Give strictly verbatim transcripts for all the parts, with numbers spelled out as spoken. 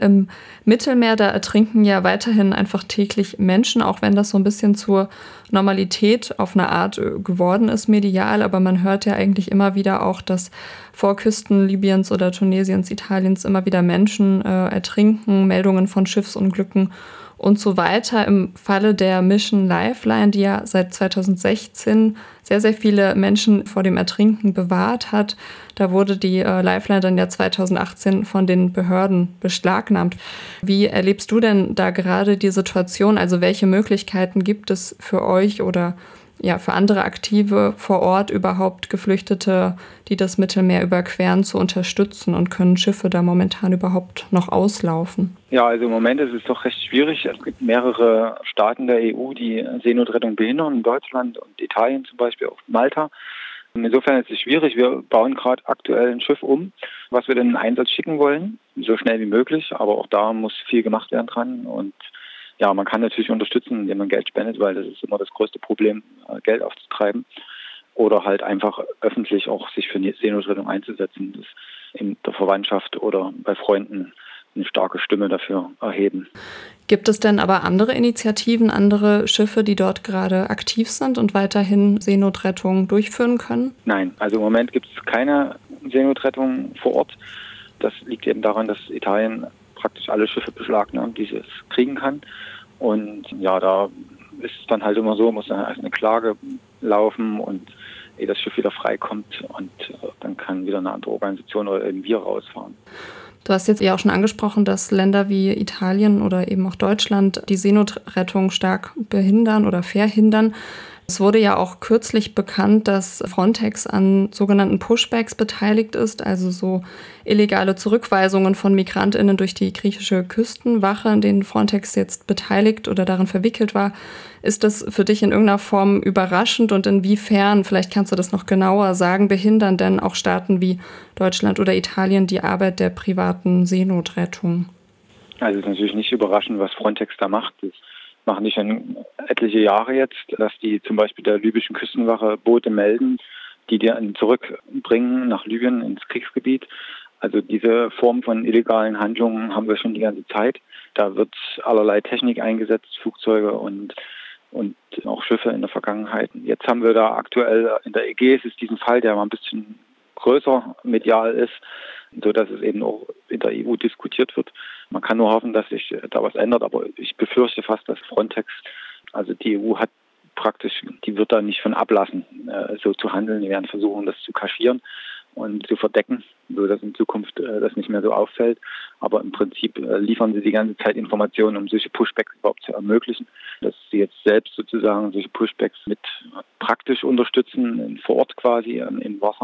Im Mittelmeer, da ertrinken ja weiterhin einfach täglich Menschen, auch wenn das so ein bisschen zur Normalität auf eine Art geworden ist medial. Aber man hört ja eigentlich immer wieder auch, dass vor Küsten Libyens oder Tunesiens, Italiens immer wieder Menschen äh, ertrinken, Meldungen von Schiffsunglücken und so weiter. Im Falle der Mission Lifeline, die ja seit zweitausendsechzehn sehr, sehr viele Menschen vor dem Ertrinken bewahrt hat, da wurde die äh, Lifeline dann ja zweitausendachtzehn von den Behörden beschlagnahmt. Wie erlebst du denn da gerade die Situation? Also welche Möglichkeiten gibt es für euch oder ja, für andere Aktive vor Ort überhaupt Geflüchtete, die das Mittelmeer überqueren, zu unterstützen, und können Schiffe da momentan überhaupt noch auslaufen? Ja, also im Moment ist es doch recht schwierig. Es gibt mehrere Staaten der E U, die Seenotrettung behindern, Deutschland und Italien zum Beispiel, auch Malta. Insofern ist es schwierig. Wir bauen gerade aktuell ein Schiff um, was wir dann in Einsatz schicken wollen, so schnell wie möglich. Aber auch da muss viel gemacht werden dran. Und ja, man kann natürlich unterstützen, indem man Geld spendet, weil das ist immer das größte Problem, Geld aufzutreiben. Oder halt einfach öffentlich auch sich für die Seenotrettung einzusetzen, das in der Verwandtschaft oder bei Freunden eine starke Stimme dafür erheben. Gibt es denn aber andere Initiativen, andere Schiffe, die dort gerade aktiv sind und weiterhin Seenotrettung durchführen können? Nein, also im Moment gibt es keine Seenotrettung vor Ort. Das liegt eben daran, dass Italien praktisch alle Schiffe beschlagnahmt, die es kriegen kann. Und ja, da ist es dann halt immer so, muss dann erst eine Klage laufen und ehe das Schiff wieder freikommt, und dann kann wieder eine andere Organisation oder eben wir rausfahren. Du hast jetzt ja auch schon angesprochen, dass Länder wie Italien oder eben auch Deutschland die Seenotrettung stark behindern oder verhindern. Es wurde ja auch kürzlich bekannt, dass Frontex an sogenannten Pushbacks beteiligt ist, also so illegale Zurückweisungen von MigrantInnen durch die griechische Küstenwache, in denen Frontex jetzt beteiligt oder darin verwickelt war. Ist das für dich in irgendeiner Form überraschend, und inwiefern, vielleicht kannst du das noch genauer sagen, behindern denn auch Staaten wie Deutschland oder Italien die Arbeit der privaten Seenotrettung? Also es ist natürlich nicht überraschend, was Frontex da macht. Das machen die schon etliche Jahre jetzt, dass die zum Beispiel der libyschen Küstenwache Boote melden, die die dann zurückbringen nach Libyen ins Kriegsgebiet. Also diese Form von illegalen Handlungen haben wir schon die ganze Zeit. Da wird allerlei Technik eingesetzt, Flugzeuge und und auch Schiffe in der Vergangenheit. Jetzt haben wir da aktuell in der Ägäis ist diesen Fall, der mal ein bisschen größer medial ist, so dass es eben auch in der E U diskutiert wird. Man kann nur hoffen, dass sich da was ändert, aber ich befürchte fast, dass Frontex, also die E U hat praktisch, die wird da nicht von ablassen, so zu handeln. Die werden versuchen, das zu kaschieren und zu verdecken, so dass in Zukunft das nicht mehr so auffällt. Aber im Prinzip liefern sie die ganze Zeit Informationen, um solche Pushbacks überhaupt zu ermöglichen. Dass sie jetzt selbst sozusagen solche Pushbacks mit praktisch unterstützen, vor Ort quasi im Wasser.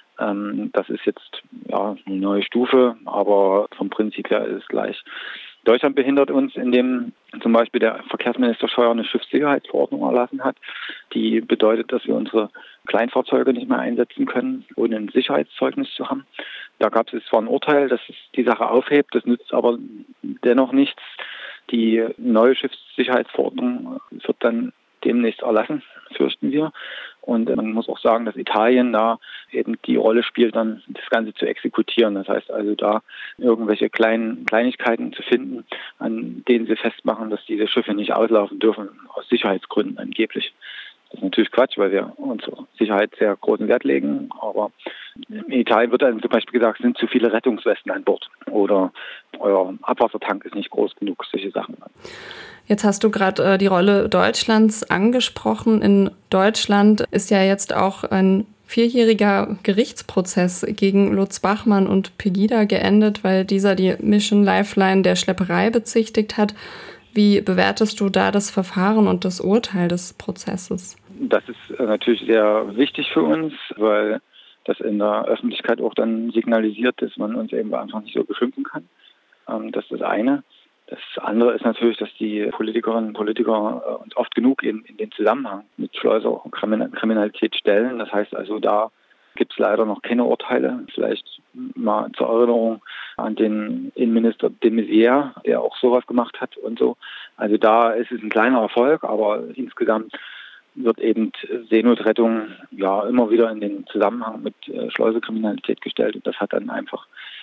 Das ist jetzt ja eine neue Stufe, aber vom Prinzip her ist es gleich. Deutschland behindert uns, indem zum Beispiel der Verkehrsminister Scheuer eine Schiffssicherheitsverordnung erlassen hat. Die bedeutet, dass wir unsere Kleinfahrzeuge nicht mehr einsetzen können, ohne ein Sicherheitszeugnis zu haben. Da gab es zwar ein Urteil, das die Sache aufhebt, das nützt aber dennoch nichts. Die neue Schiffssicherheitsverordnung wird dann demnächst erlassen, fürchten wir. Und man muss auch sagen, dass Italien da eben die Rolle spielt, dann das Ganze zu exekutieren. Das heißt also, da irgendwelche kleinen Kleinigkeiten zu finden, an denen sie festmachen, dass diese Schiffe nicht auslaufen dürfen, aus Sicherheitsgründen angeblich. Das ist natürlich Quatsch, weil wir unsere Sicherheit sehr großen Wert legen. Aber in Italien wird dann zum Beispiel gesagt, es sind zu viele Rettungswesten an Bord oder euer Abwassertank ist nicht groß genug, solche Sachen. Jetzt hast du gerade äh, die Rolle Deutschlands angesprochen. In Deutschland ist ja jetzt auch ein vierjähriger Gerichtsprozess gegen Lutz Bachmann und Pegida geendet, weil dieser die Mission Lifeline der Schlepperei bezichtigt hat. Wie bewertest du da das Verfahren und das Urteil des Prozesses? Das ist natürlich sehr wichtig für uns, weil das in der Öffentlichkeit auch dann signalisiert, dass man uns eben einfach nicht so beschimpfen kann. Das ist das eine. Das andere ist natürlich, dass die Politikerinnen und Politiker uns oft genug in, in den Zusammenhang mit Schleuser und Kriminalität stellen. Das heißt also, da gibt es leider noch keine Urteile. Vielleicht mal zur Erinnerung an den Innenminister de Maizière, der auch sowas gemacht hat und so. Also da ist es ein kleiner Erfolg, aber insgesamt wird eben Seenotrettung ja immer wieder in den Zusammenhang mit Schleuserkriminalität gestellt. Und das hat dann einfach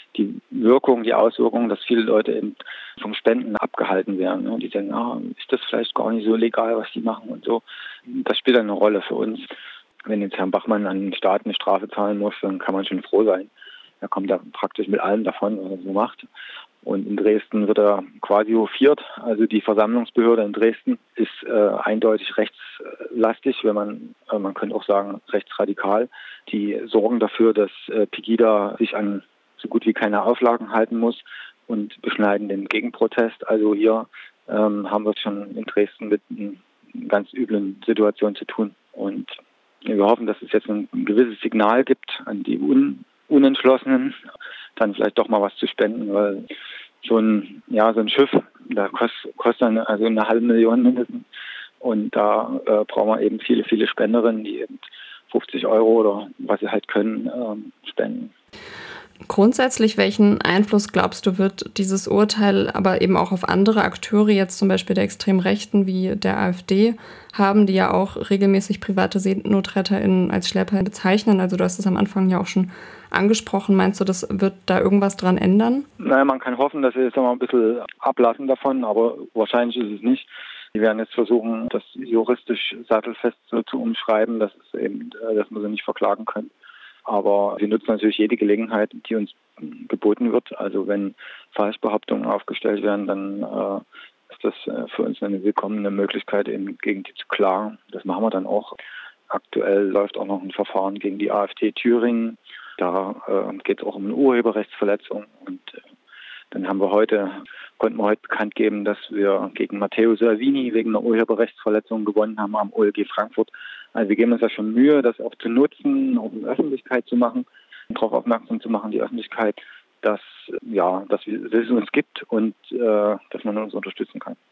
die Wirkung, die Auswirkungen, dass viele Leute eben vom Spenden abgehalten werden. Und die denken, ah, ist das vielleicht gar nicht so legal, was die machen und so. Das spielt eine Rolle für uns. Wenn jetzt Herr Bachmann an den Staat eine Strafe zahlen muss, dann kann man schon froh sein. Er kommt da praktisch mit allem davon, was er so macht. Und in Dresden wird er quasi hofiert. Also die Versammlungsbehörde in Dresden ist äh, eindeutig rechtslastig, wenn man, äh, man könnte auch sagen, rechtsradikal. Die sorgen dafür, dass äh, Pegida sich an so gut wie keine Auflagen halten muss und beschneiden den Gegenprotest. Also hier ähm, haben wir es schon in Dresden mit einer ganz üblen Situation zu tun. Und wir hoffen, dass es jetzt ein, ein gewisses Signal gibt an die Un- Unentschlossenen, dann vielleicht doch mal was zu spenden, weil so ein, ja, so ein Schiff, da kostet, kostet eine, also eine halbe Million mindestens. Und da äh, brauchen wir eben viele, viele Spenderinnen, die eben fünfzig Euro oder was sie halt können, ähm, spenden. Grundsätzlich, welchen Einfluss, glaubst du, wird dieses Urteil aber eben auch auf andere Akteure, jetzt zum Beispiel der extremen Rechten wie der AfD, haben, die ja auch regelmäßig private SeenotretterInnen als Schlepper bezeichnen? Also du hast es am Anfang ja auch schon angesprochen. Meinst du, das wird da irgendwas dran ändern? Naja, man kann hoffen, dass sie jetzt mal ein bisschen ablassen davon, aber wahrscheinlich ist es nicht. Die werden jetzt versuchen, das juristisch sattelfest so zu umschreiben, dass es eben, dass man sie nicht verklagen können. Aber wir nutzen natürlich jede Gelegenheit, die uns geboten wird. Also wenn Falschbehauptungen aufgestellt werden, dann äh, ist das äh, für uns eine willkommene Möglichkeit, eben gegen die zu klagen. Das machen wir dann auch. Aktuell läuft auch noch ein Verfahren gegen die AfD Thüringen. Da äh, geht es auch um eine Urheberrechtsverletzung. Und äh, dann haben wir heute, konnten wir heute bekannt geben, dass wir gegen Matteo Salvini wegen einer Urheberrechtsverletzung gewonnen haben am O L G Frankfurt. Also wir geben uns da schon Mühe, das auch zu nutzen, auch in der Öffentlichkeit zu machen, darauf aufmerksam zu machen, die Öffentlichkeit, dass, ja, dass es uns gibt und äh, dass man uns unterstützen kann.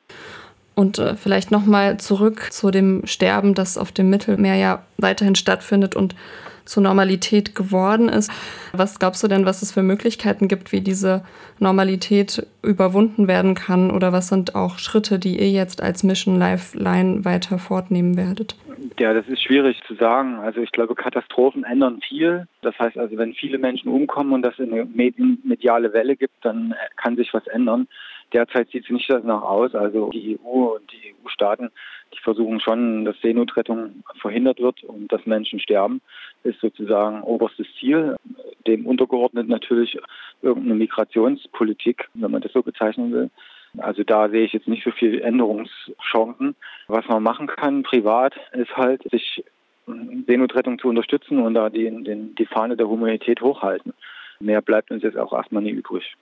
Und äh, vielleicht nochmal zurück zu dem Sterben, das auf dem Mittelmeer ja weiterhin stattfindet und zur Normalität geworden ist. Was glaubst du denn, was es für Möglichkeiten gibt, wie diese Normalität überwunden werden kann? Oder was sind auch Schritte, die ihr jetzt als Mission Lifeline weiter fortnehmen werdet? Ja, das ist schwierig zu sagen. Also ich glaube, Katastrophen ändern viel. Das heißt also, wenn viele Menschen umkommen und das eine mediale Welle gibt, dann kann sich was ändern. Derzeit sieht es nicht danach aus. Also die E U und die E U-Staaten, die versuchen schon, dass Seenotrettung verhindert wird und dass Menschen sterben, ist sozusagen oberstes Ziel. Dem untergeordnet natürlich irgendeine Migrationspolitik, wenn man das so bezeichnen will. Also da sehe ich jetzt nicht so viele Änderungschancen. Was man machen kann privat, ist halt, sich Seenotrettung zu unterstützen und da die, den, die Fahne der Humanität hochhalten. Mehr bleibt uns jetzt auch erstmal nie übrig.